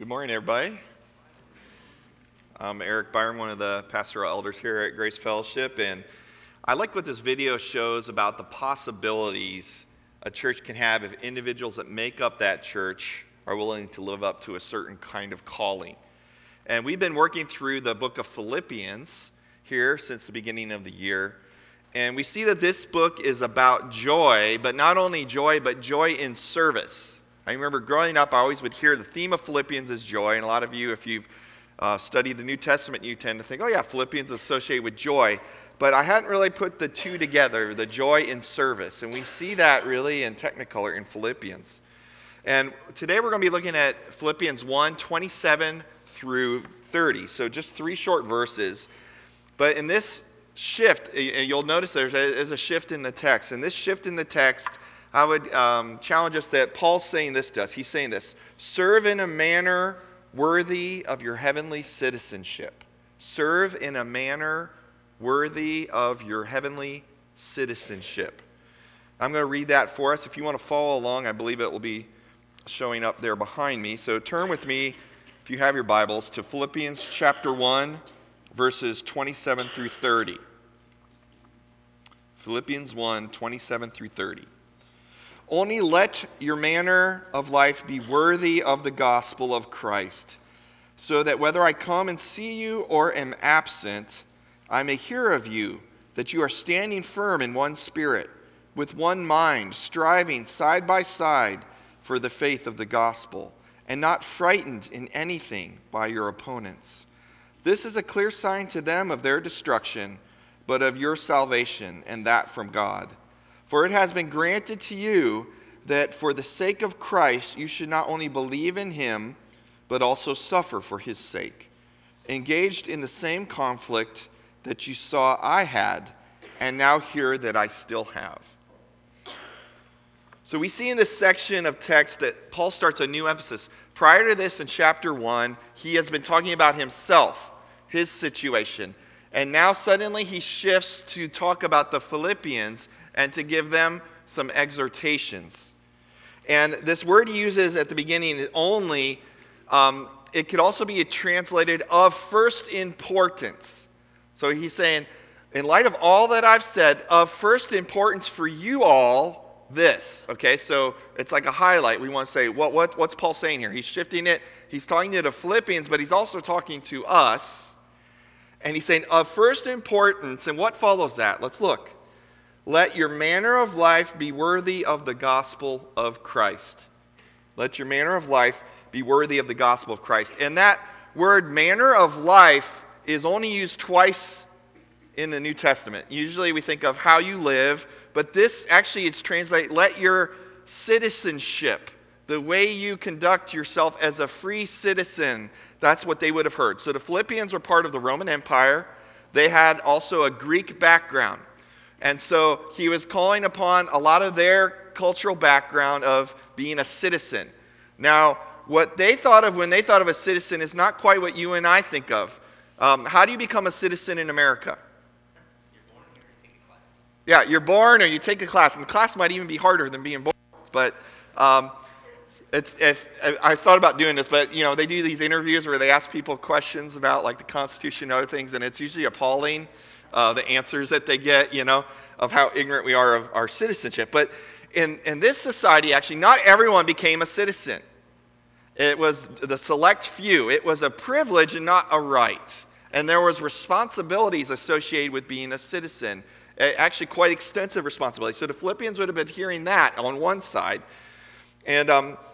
Good morning, everybody. I'm Eric Byron, one of the pastoral elders here at Grace Fellowship, and I like what this video shows about the possibilities a church can have if individuals that make up that church are willing to live up to a certain kind of calling. And we've been working through the book of Philippians here since the beginning of the year, and we see that this book is about joy, but not only joy, but joy in service. I remember growing up, I always would hear the theme of Philippians is joy, and a lot of you, if you've studied the New Testament, you tend to think, oh yeah, Philippians is associated with joy. But I hadn't really put the two together, the joy in service. And we see that really in Technicolor in Philippians. And today we're going to be looking at Philippians 1:27 through 30. So just three short verses. But in this shift, you'll notice there's a shift in the text. And this shift in the text, I would challenge us that Paul's saying this to us. He's saying this: serve in a manner worthy of your heavenly citizenship. Serve in a manner worthy of your heavenly citizenship. I'm going to read that for us. If you want to follow along, I believe it will be showing up there behind me. So turn with me, if you have your Bibles, to Philippians chapter 1, verses 27 through 30. Philippians 1:27 through 30. Only let your manner of life be worthy of the gospel of Christ, so that whether I come and see you or am absent, I may hear of you that you are standing firm in one spirit, with one mind, striving side by side for the faith of the gospel, and not frightened in anything by your opponents. This is a clear sign to them of their destruction, but of your salvation, and that from God. For it has been granted to you that for the sake of Christ you should not only believe in him, but also suffer for his sake, engaged in the same conflict that you saw I had, and now hear that I still have. So we see in this section of text that Paul starts a new emphasis. Prior to this, in chapter 1, he has been talking about himself, his situation. And now suddenly he shifts to talk about the Philippians and to give them some exhortations. And this word he uses at the beginning is only, it could also be translated of first importance. So he's saying, in light of all that I've said, of first importance for you all, this. Okay, so it's like a highlight. We want to say, what's Paul saying here? He's shifting it. He's talking to the Philippians, but he's also talking to us. And he's saying, of first importance, and what follows that? Let's look. Let your manner of life be worthy of the gospel of Christ. Let your manner of life be worthy of the gospel of Christ. And that word manner of life is only used twice in the New Testament. Usually we think of how you live, but this actually is translated, let your citizenship, the way you conduct yourself as a free citizen, that's what they would have heard. So the Philippians were part of the Roman Empire. They had also a Greek background. And so he was calling upon a lot of their cultural background of being a citizen. Now, what they thought of when they thought of a citizen is not quite what you and I think of. How do you become a citizen in America? Yeah, you're born or you take a class. And the class might even be harder than being born. But I thought about doing this, but they do these interviews where they ask people questions about like the Constitution and other things, and it's usually appalling, the answers that they get, of how ignorant we are of our citizenship. But in this society, actually, not everyone became a citizen. It was the select few. It was a privilege and not a right. And there was responsibilities associated with being a citizen, actually quite extensive responsibilities. So the Philippians would have been hearing that on one side. And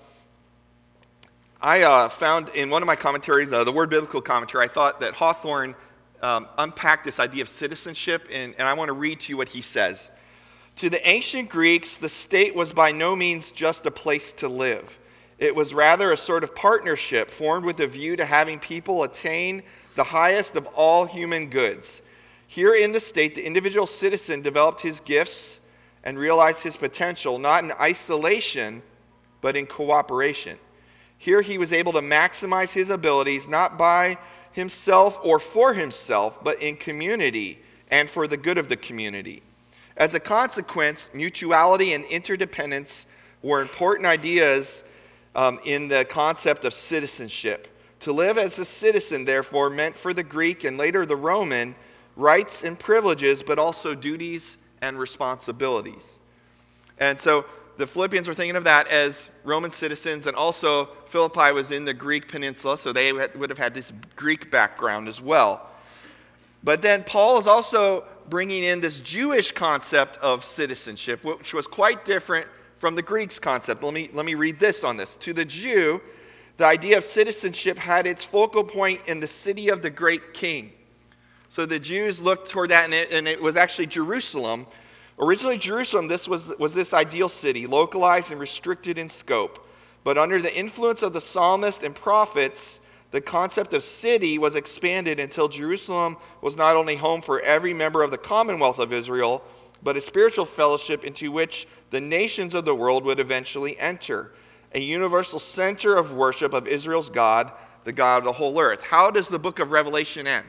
I found in one of my commentaries, the Word Biblical Commentary, I thought that Hawthorne unpacked this idea of citizenship, and I want to read to you what he says. To the ancient Greeks, the state was by no means just a place to live. It was rather a sort of partnership formed with a view to having people attain the highest of all human goods. Here in the state, the individual citizen developed his gifts and realized his potential, not in isolation, but in cooperation. Here he was able to maximize his abilities, not by himself or for himself, but in community and for the good of the community. As a consequence, mutuality and interdependence were important ideas in the concept of citizenship. To live as a citizen, therefore, meant for the Greek and later the Roman rights and privileges, but also duties and responsibilities. And so the Philippians were thinking of that as Roman citizens, and also Philippi was in the Greek peninsula, so they would have had this Greek background as well. But then Paul is also bringing in this Jewish concept of citizenship, which was quite different from the Greek's concept. Let me read this on this. To the Jew, the idea of citizenship had its focal point in the city of the great king. So the Jews looked toward that, and it was actually Jerusalem. Originally, Jerusalem, this was this ideal city, localized and restricted in scope. But under the influence of the psalmist and prophets, the concept of city was expanded until Jerusalem was not only home for every member of the Commonwealth of Israel, but a spiritual fellowship into which the nations of the world would eventually enter, a universal center of worship of Israel's God, the God of the whole earth. How does the book of Revelation end?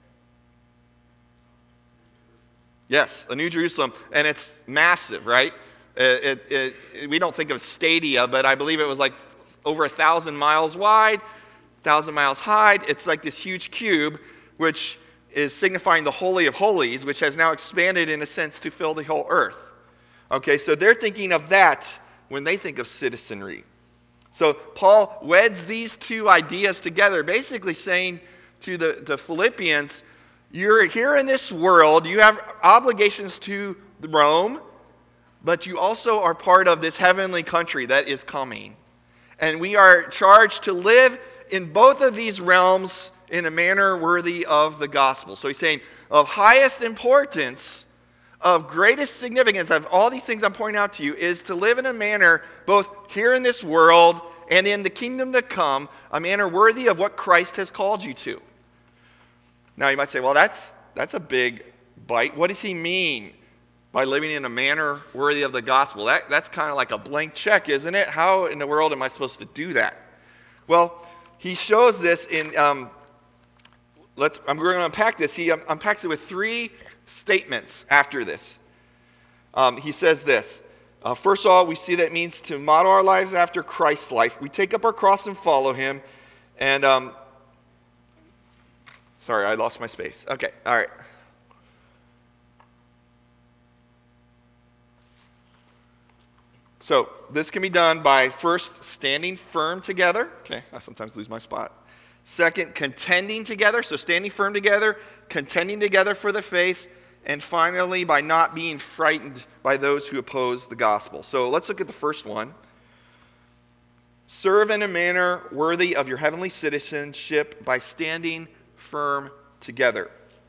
Yes, a New Jerusalem, and it's massive, right? We don't think of stadia, but I believe it was like over 1,000 miles wide, 1,000 miles high. It's like this huge cube, which is signifying the Holy of Holies, which has now expanded in a sense to fill the whole earth. Okay, so they're thinking of that when they think of citizenry. So Paul weds these two ideas together, basically saying to the Philippians, you're here in this world, you have obligations to Rome, but you also are part of this heavenly country that is coming. And we are charged to live in both of these realms in a manner worthy of the gospel. So he's saying, of highest importance, of greatest significance, of all these things I'm pointing out to you, is to live in a manner both here in this world and in the kingdom to come, a manner worthy of what Christ has called you to. Now you might say, well, that's a big bite. What does he mean by living in a manner worthy of the gospel? That's kind of like a blank check, isn't it? How in the world am I supposed to do that? Well, he shows this in, I'm going to unpack this. He unpacks it with three statements after this. He says this. First of all, we see that it means to model our lives after Christ's life. We take up our cross and follow him. And, sorry, I lost my space. Okay, all right. So this can be done by first standing firm together. Okay, I sometimes lose my spot. Second, contending together. So standing firm together, contending together for the faith. And finally, by not being frightened by those who oppose the gospel. So let's look at the first one. Serve in a manner worthy of your heavenly citizenship by standing firm together.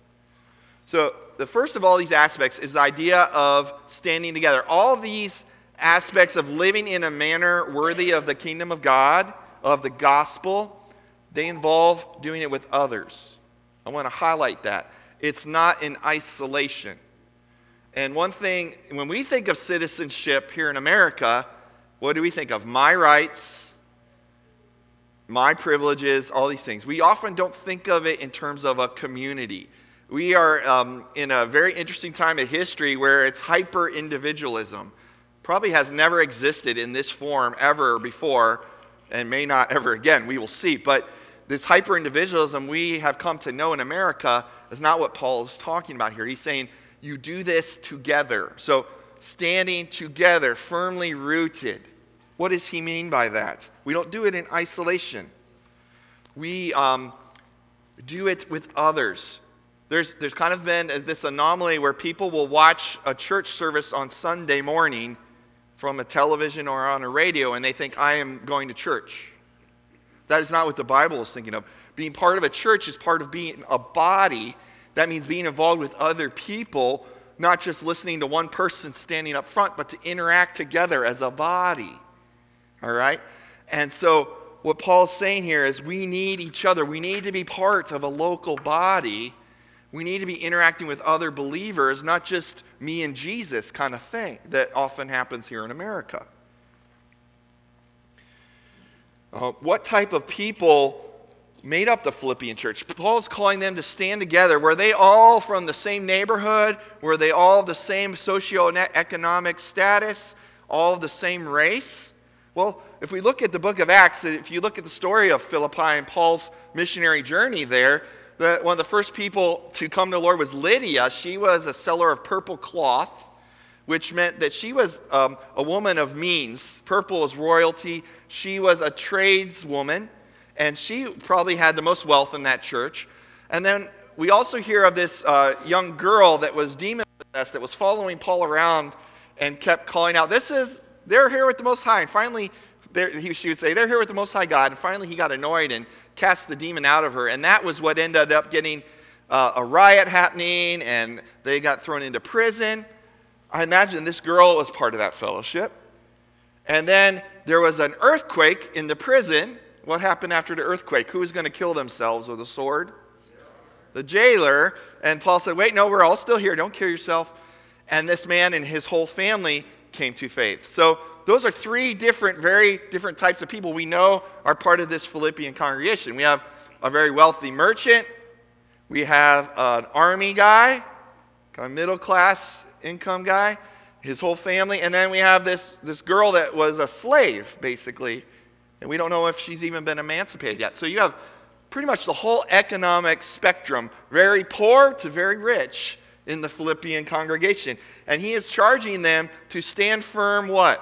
So the first of all these aspects is the idea of standing together. All these aspects of living in a manner worthy of the kingdom of God, of the gospel, they involve doing it with others. I want to highlight that. It's not in isolation. And one thing, when we think of citizenship here in America, what do we think of? My rights, my privileges, all these things. We often don't think of it in terms of a community. We are in a very interesting time of history where it's hyper-individualism. Probably has never existed in this form ever before, and may not ever again. We will see. But this hyper-individualism we have come to know in America is not what Paul is talking about here. He's saying you do this together. So standing together, firmly rooted. What does he mean by that? We don't do it in isolation. We do it with others. There's kind of been this anomaly where people will watch a church service on Sunday morning from a television or on a radio, and they think, I am going to church. That is not what the Bible is thinking of. Being part of a church is part of being a body. That means being involved with other people, not just listening to one person standing up front, but to interact together as a body. All right? And so what Paul's saying here is we need each other. We need to be part of a local body. We need to be interacting with other believers, not just me and Jesus kind of thing that often happens here in America. What type of people made up the Philippian church? Paul's calling them to stand together. Were they all from the same neighborhood? Were they all the same socioeconomic status? All of the same race? Well, if we look at the book of Acts, if you look at the story of Philippi and Paul's missionary journey there, one of the first people to come to the Lord was Lydia. She was a seller of purple cloth, which meant that she was a woman of means. Purple is royalty. She was a tradeswoman, and she probably had the most wealth in that church. And then we also hear of this young girl that was demon-possessed, that was following Paul around and kept calling out, they're here with the Most High. And finally, she would say, they're here with the Most High God. And finally he got annoyed and cast the demon out of her. And that was what ended up getting a riot happening, and they got thrown into prison. I imagine this girl was part of that fellowship. And then there was an earthquake in the prison. What happened after the earthquake? Who was going to kill themselves with a sword? The jailer. And Paul said, wait, no, we're all still here. Don't kill yourself. And this man and his whole family came to faith. So those are three very different types of people we know are part of this Philippian congregation. We have a very wealthy merchant. We have an army guy, kind of middle class income guy, his whole family. And then we have this girl that was a slave, basically. And we don't know if she's even been emancipated yet. So you have pretty much the whole economic spectrum, very poor to very rich, in the Philippian congregation. And he is charging them to stand firm what?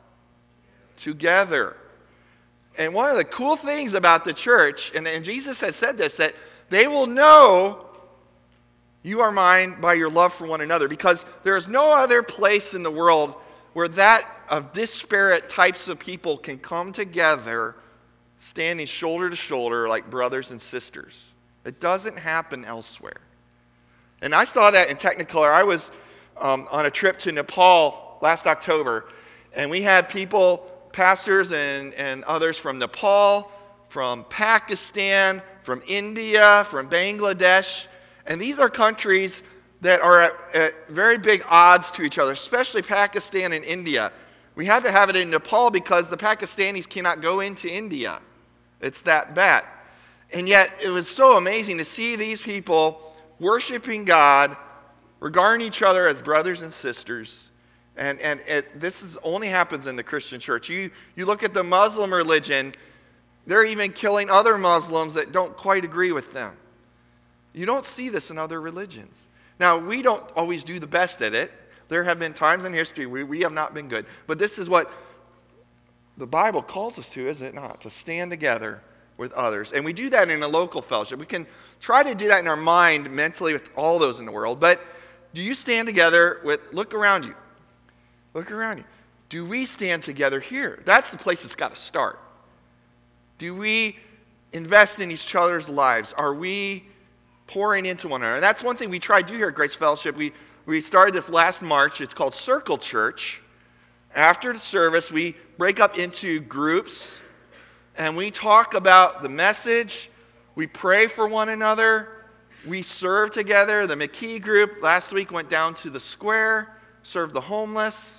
Together. And one of the cool things about the church, and Jesus has said this, that they will know you are mine by your love for one another, because there is no other place in the world where that of disparate types of people can come together standing shoulder to shoulder like brothers and sisters. It doesn't happen elsewhere. And I saw that in Technicolor. I was on a trip to Nepal last October, and we had people, pastors and others from Nepal, from Pakistan, from India, from Bangladesh. And these are countries that are at very big odds to each other, especially Pakistan and India. We had to have it in Nepal because the Pakistanis cannot go into India. It's that bad. And yet it was so amazing to see these people worshiping God, regarding each other as brothers and sisters. And this only happens in the Christian church. You look at the Muslim religion, they're even killing other Muslims that don't quite agree with them. You don't see this in other religions. Now, we don't always do the best at it. There have been times in history where we have not been good. But this is what the Bible calls us to, is it not? To stand together with others. And we do that in a local fellowship. We can try to do that in our mind mentally with all those in the world. But do you stand together look around you. Look around you. Do we stand together here? That's the place it's got to start. Do we invest in each other's lives? Are we pouring into one another? And that's one thing we try to do here at Grace Fellowship. We started this last March. It's called Circle Church. After the service, we break up into groups, and we talk about the message. We pray for one another. We serve together. The McKee group last week went down to the square, served the homeless.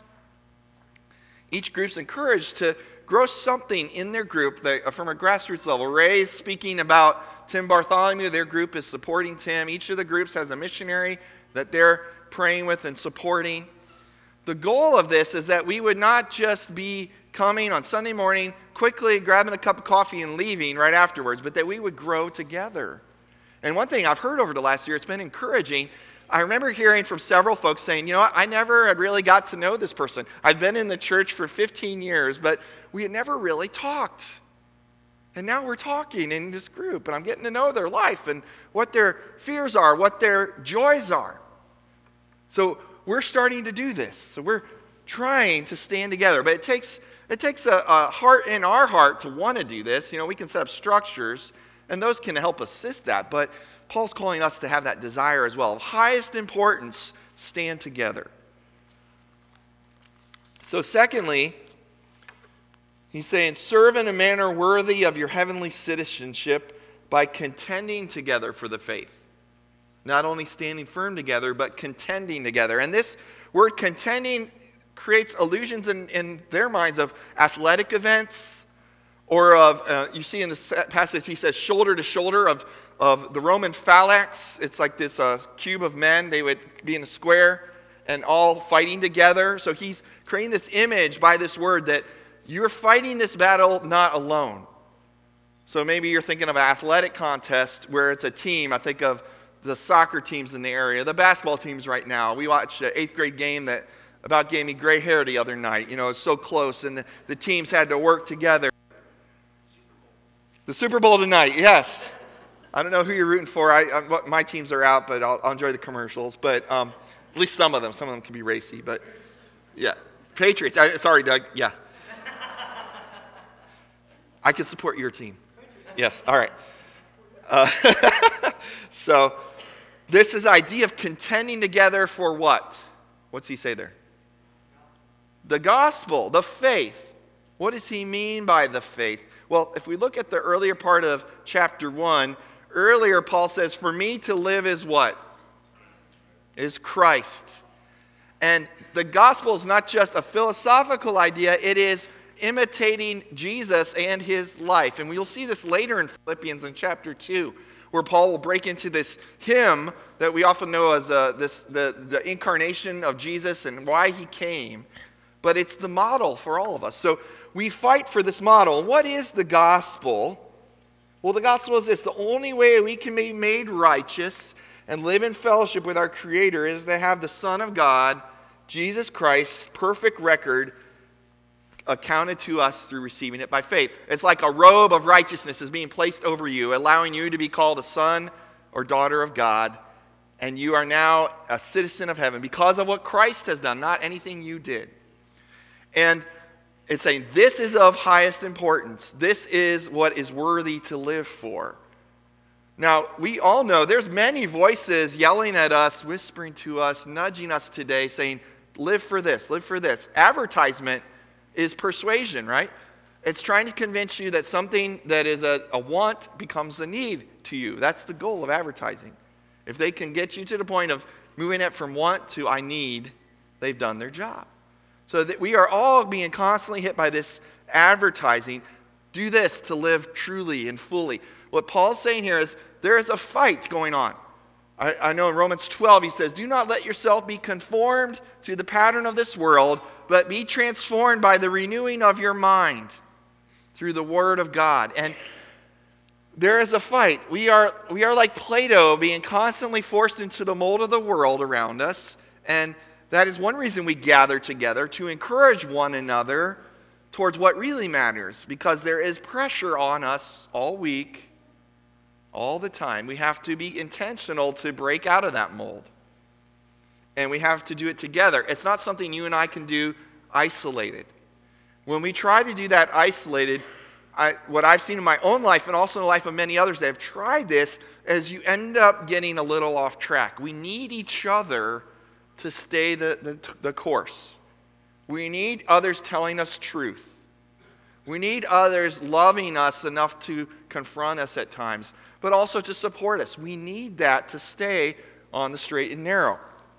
Each group's encouraged to grow something in their group from a grassroots level. Ray's speaking about Tim Bartholomew. Their group is supporting Tim. Each of the groups has a missionary that they're praying with and supporting. The goal of this is that we would not just be coming on Sunday morning, quickly grabbing a cup of coffee and leaving right afterwards, but that we would grow together. And one thing I've heard over the last year, it's been encouraging. I remember hearing from several folks saying, you know what, I never had really got to know this person. I've been in the church for 15 years, but we had never really talked. And now we're talking in this group, and I'm getting to know their life and what their fears are, what their joys are. So we're starting to do this. So we're trying to stand together. But it takes a heart in our heart to want to do this. You know, we can set up structures, and those can help assist that. But Paul's calling us to have that desire as well. Of highest importance, stand together. So secondly, he's saying, serve in a manner worthy of your heavenly citizenship by contending together for the faith. Not only standing firm together, but contending together. And this word contending creates illusions in their minds of athletic events, or of, you see in this passage, he says shoulder to shoulder of the Roman phalanx. It's like this cube of men. They would be in a square and all fighting together. So he's creating this image by this word that You're fighting this battle not alone. So maybe you're thinking of an athletic contest where it's a team. I think of the soccer teams in the area, the basketball teams right now. We watched an 8th grade game that about gave me gray hair the other night. You know, it's so close, and the teams had to work together. The Super Bowl tonight, yes. I don't know who you're rooting for. My teams are out, but I'll enjoy the commercials. But at least some of them. Some of them can be racy, but yeah. Patriots. Sorry, Doug. Yeah. I can support your team. Yes. All right. Uh, so this is idea of contending together for what? What's he say there? The gospel, the faith. What does he mean by the faith? Well, if we look at the earlier part of chapter 1, earlier Paul says, for me to live is what? Is Christ. And the gospel is not just a philosophical idea, it is imitating Jesus and his life. And we'll see this later in Philippians in chapter 2, where Paul will break into this hymn that we often know as the incarnation of Jesus and why he came. But it's the model for all of us. So we fight for this model. What is the gospel? Well, the gospel is this. The only way we can be made righteous and live in fellowship with our Creator is to have the Son of God, Jesus Christ's perfect record accounted to us through receiving it by faith. It's like a robe of righteousness is being placed over you, allowing you to be called a son or daughter of God, and you are now a citizen of heaven because of what Christ has done, not anything you did. And it's saying this is of highest importance. This is what is worthy to live for. Now, we all know there's many voices yelling at us, whispering to us, nudging us today, saying, live for this, live for this. Advertisement is persuasion, right? It's trying to convince you that something that is a want becomes a need to you. That's the goal of advertising. If they can get you to the point of moving it from want to I need, they've done their job. So that we are all being constantly hit by this advertising. Do this to live truly and fully. What Paul's saying here is there is a fight going on. I know in Romans 12 he says, do not let yourself be conformed to the pattern of this world, but be transformed by the renewing of your mind through the word of God. And there is a fight. We are like Play-Doh being constantly forced into the mold of the world around us. And that is one reason we gather together, to encourage one another towards what really matters, because there is pressure on us all week, all the time. We have to be intentional to break out of that mold. And we have to do it together. It's not something you and I can do isolated. When we try to do that isolated, what I've seen in my own life and also in the life of many others that have tried this, is you end up getting a little off track. We need each other to stay the course. We need others telling us truth. We need others loving us enough to confront us at times, but also to support us. We need that to stay on the straight and narrow.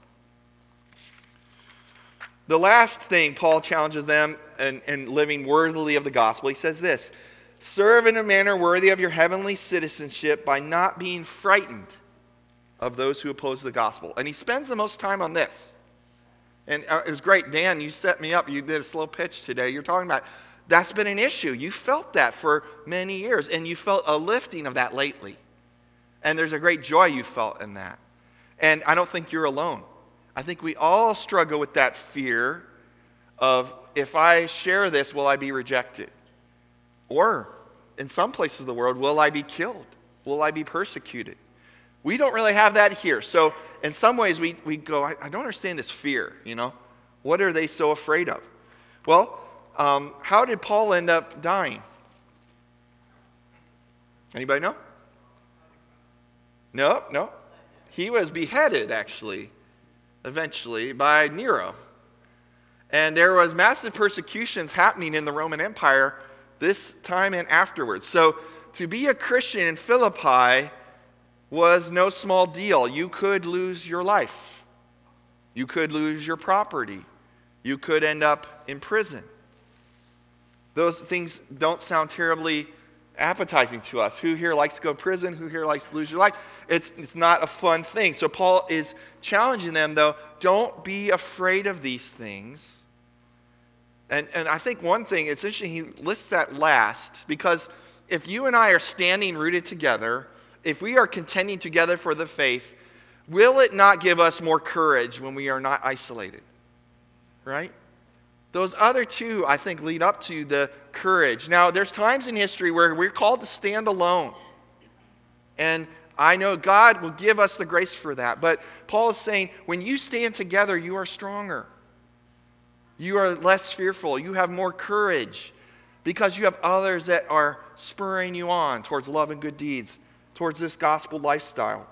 The last thing Paul challenges them in living worthily of the gospel, he says this, serve in a manner worthy of your heavenly citizenship by not being frightened of those who oppose the gospel. And he spends the most time on this. And it was great. Dan, you set me up. You did a slow pitch today. You're talking about that's been an issue. You felt that for many years, and you felt a lifting of that lately. And there's a great joy you felt in that. And I don't think you're alone. I think we all struggle with that fear of, if I share this, will I be rejected? Or, in some places of the world, will I be killed? Will I be persecuted? We don't really have that here. So, in some ways, we go, I don't understand this fear, you know? What are they so afraid of? Well, how did Paul end up dying? Anybody know? No. He was beheaded, actually, eventually, by Nero. And there was massive persecutions happening in the Roman Empire this time and afterwards. So to be a Christian in Philippi was no small deal. You could lose your life. You could lose your property. You could end up in prison. Those things don't sound terribly appetizing to us. Who here likes to go to prison? Who here likes to lose your life? It's not a fun thing. So Paul is challenging them, though, don't be afraid of these things. And I think one thing, it's interesting he lists that last, because if you and I are standing rooted together, if we are contending together for the faith, will it not give us more courage when we are not isolated? Right? Those other two, I think, lead up to the courage. Now, there's times in history where we're called to stand alone. And I know God will give us the grace for that. But Paul is saying, when you stand together, you are stronger. You are less fearful. You have more courage because you have others that are spurring you on towards love and good deeds, towards this gospel lifestyle.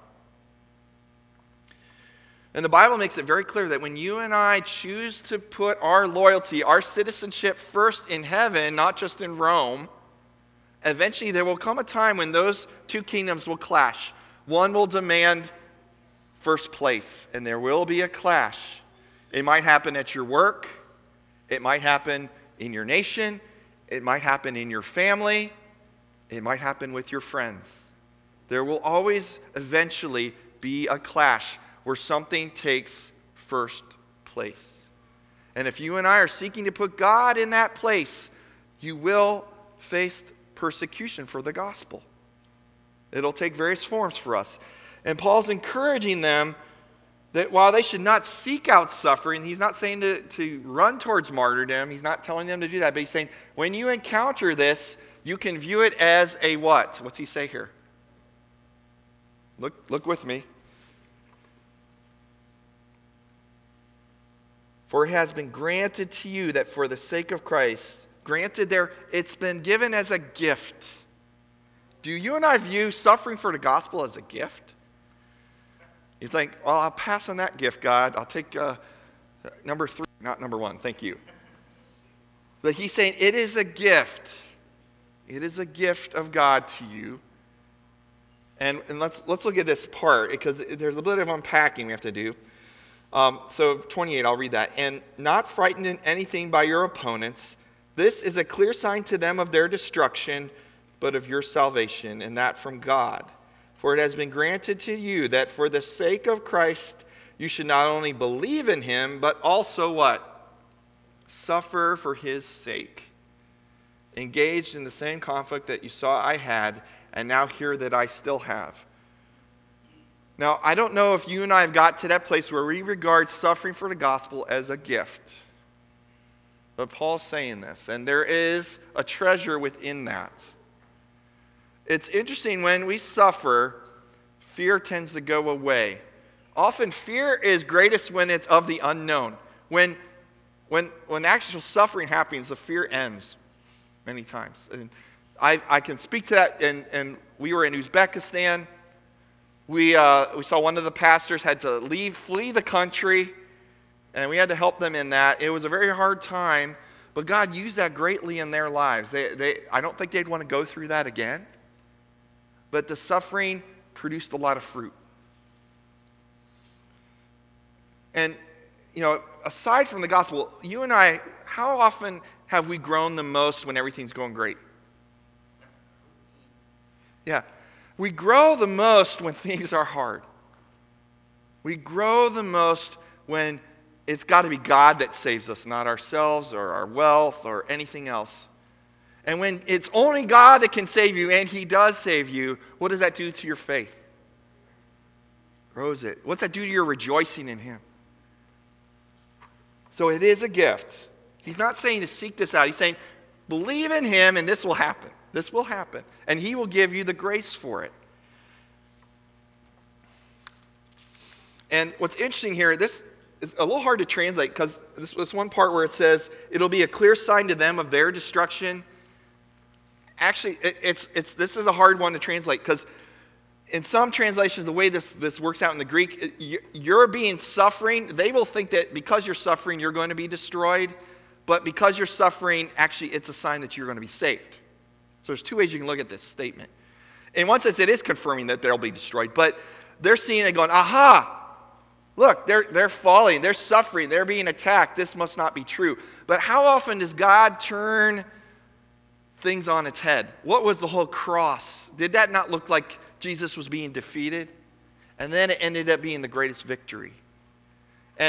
And the Bible makes it very clear that when you and I choose to put our loyalty, our citizenship first in heaven, not just in Rome, eventually there will come a time when those two kingdoms will clash. One will demand first place, and there will be a clash. It might happen at your work. It might happen in your nation. It might happen in your family. It might happen with your friends. There will always eventually be a clash where something takes first place. And if you and I are seeking to put God in that place, you will face persecution for the gospel. It'll take various forms for us. And Paul's encouraging them that while they should not seek out suffering, he's not saying to run towards martyrdom. He's not telling them to do that. But he's saying when you encounter this, you can view it as a what? What's he say here? Look with me. For it has been granted to you that for the sake of Christ, granted there, it's been given as a gift. Do you and I view suffering for the gospel as a gift? You think, well, I'll pass on that gift, God. I'll take number 3, not number 1. Thank you. But he's saying it is a gift. It is a gift of God to you. And let's look at this part, because there's a bit of unpacking we have to do. So 28, I'll read that. And not frightened in anything by your opponents. This is a clear sign to them of their destruction, but of your salvation, and that from God. For it has been granted to you that for the sake of Christ, you should not only believe in him, but also what? Suffer for his sake. Engaged in the same conflict that you saw I had, and now hear that I still have. Now, I don't know if you and I have got to that place where we regard suffering for the gospel as a gift. But Paul's saying this, and there is a treasure within that. It's interesting, when we suffer, fear tends to go away. Often fear is greatest when it's of the unknown. When actual suffering happens, the fear ends many times. And I can speak to that, and we were in Uzbekistan. We saw one of the pastors had to flee the country, and we had to help them in that. It was a very hard time, but God used that greatly in their lives. I don't think they'd want to go through that again, but the suffering produced a lot of fruit. And, aside from the gospel, you and I, how often have we grown the most when everything's going great? Yeah. We grow the most when things are hard. We grow the most when it's got to be God that saves us, not ourselves or our wealth or anything else. And when it's only God that can save you, and he does save you, what does that do to your faith? Grows it. What's that do to your rejoicing in him? So it is a gift. He's not saying to seek this out. He's saying, believe in him and this will happen. This will happen. And he will give you the grace for it. And what's interesting here, this is a little hard to translate, because this one part where it says, it'll be a clear sign to them of their destruction. Actually, this is a hard one to translate, because in some translations, the way this works out in the Greek, you're being suffering. They will think that because you're suffering, you're going to be destroyed. But because you're suffering, actually, it's a sign that you're going to be saved. So there's two ways you can look at this statement. In one sense, it is confirming that they'll be destroyed. But they're seeing it going, aha! Look, they're falling. They're suffering. They're being attacked. This must not be true. But how often does God turn things on its head? What was the whole cross? Did that not look like Jesus was being defeated? And then it ended up being the greatest victory. And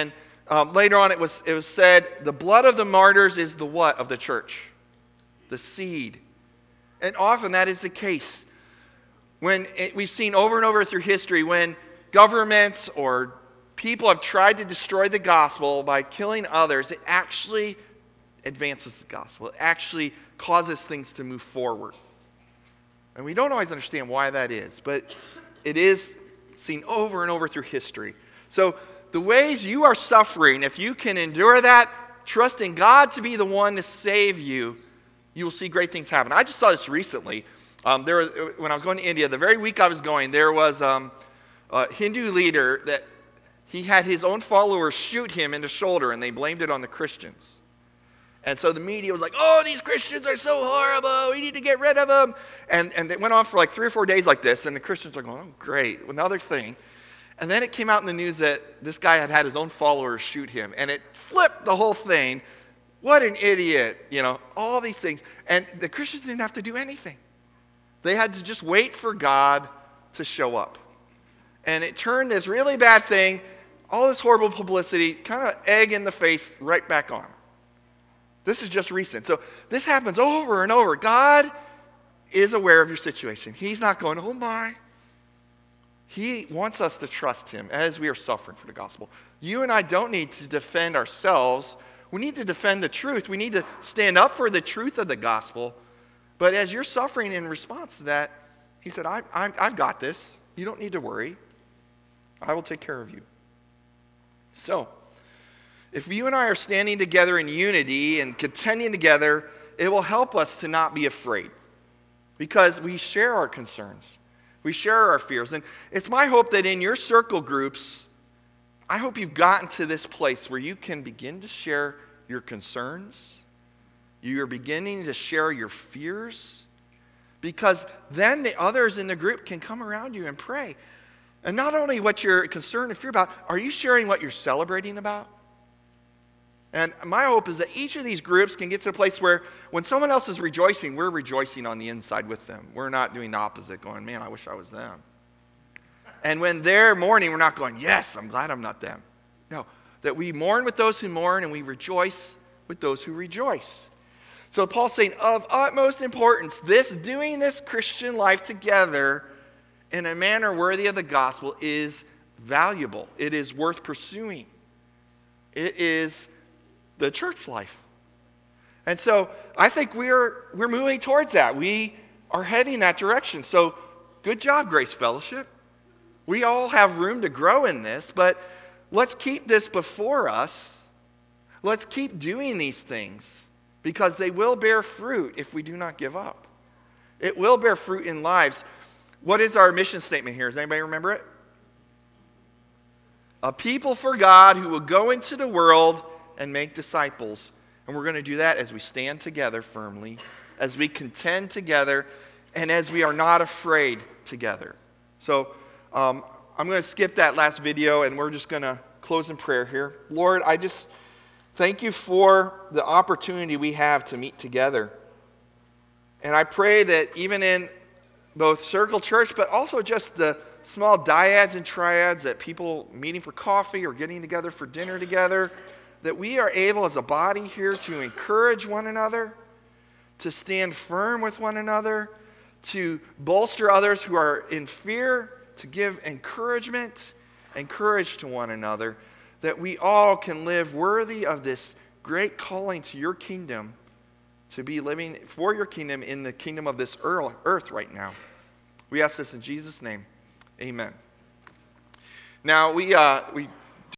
Later on, it was said, the blood of the martyrs is the what of the church? The seed. And often that is the case. We've seen over and over through history when governments or people have tried to destroy the gospel by killing others, it actually advances the gospel. It actually causes things to move forward. And we don't always understand why that is, but it is seen over and over through history. So the ways you are suffering, if you can endure that, trusting God to be the one to save you, you will see great things happen. I just saw this recently. When I was going to India, the very week I was going, there was a Hindu leader that he had his own followers shoot him in the shoulder, and they blamed it on the Christians. And so the media was like, oh, these Christians are so horrible. We need to get rid of them. And it went on for like 3 or 4 days like this, and the Christians are going, oh, great, another thing. And then it came out in the news that this guy had had his own followers shoot him, and it flipped the whole thing. What an idiot, all these things. And the Christians didn't have to do anything. They had to just wait for God to show up. And it turned this really bad thing, all this horrible publicity, kind of egg in the face, right back on. This is just recent. So this happens over and over. God is aware of your situation. He's not going, oh my. He wants us to trust him as we are suffering for the gospel. You and I don't need to defend ourselves. We need to defend the truth. We need to stand up for the truth of the gospel. But as you're suffering in response to that, he said, I've got this. You don't need to worry. I will take care of you. So, if you and I are standing together in unity and contending together, it will help us to not be afraid. Because we share our concerns. We share our fears. And it's my hope that in your circle groups, I hope you've gotten to this place where you can begin to share your concerns. You're beginning to share your fears. Because then the others in the group can come around you and pray. And not only what you're concerned and fear about, are you sharing what you're celebrating about? And my hope is that each of these groups can get to a place where when someone else is rejoicing, we're rejoicing on the inside with them. We're not doing the opposite, going, man, I wish I was them. And when they're mourning, we're not going, yes, I'm glad I'm not them. No, that we mourn with those who mourn and we rejoice with those who rejoice. So Paul's saying, of utmost importance, doing this Christian life together in a manner worthy of the gospel is valuable. It is worth pursuing. It is the church life. And so I think we're moving towards that. We are heading that direction. So good job, Grace Fellowship. We all have room to grow in this, but let's keep this before us. Let's keep doing these things because they will bear fruit if we do not give up. It will bear fruit in lives. What is our mission statement here? Does anybody remember it? A people for God who will go into the world and make disciples. And we're going to do that as we stand together firmly, as we contend together, and as we are not afraid together. So I'm going to skip that last video, and we're just going to close in prayer here. Lord, I just thank you for the opportunity we have to meet together. And I pray that even in both Circle Church, but also just the small dyads and triads, that people meeting for coffee or getting together for dinner together, that we are able as a body here to encourage one another, to stand firm with one another, to bolster others who are in fear, to give encouragement and courage to one another, that we all can live worthy of this great calling to your kingdom, to be living for your kingdom in the kingdom of this earth right now. We ask this in Jesus' name. Amen. Now, we